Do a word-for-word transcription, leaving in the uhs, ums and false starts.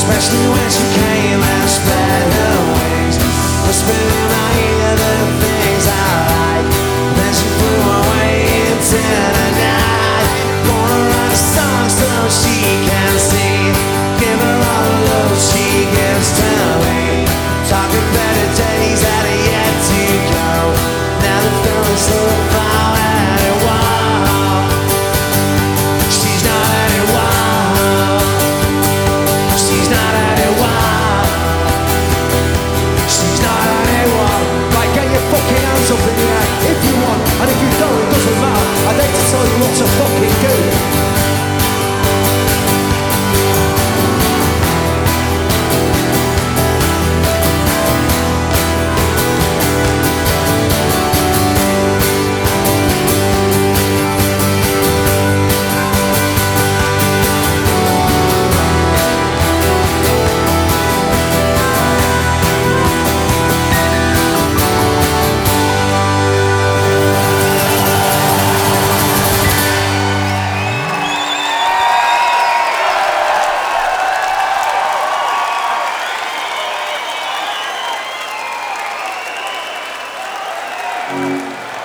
especially when she came and spread her wings, whispered in my ear the things I like. Then she flew away into the night. Gonna write a song so she can see, give her all the love she gives to me. Talking better days.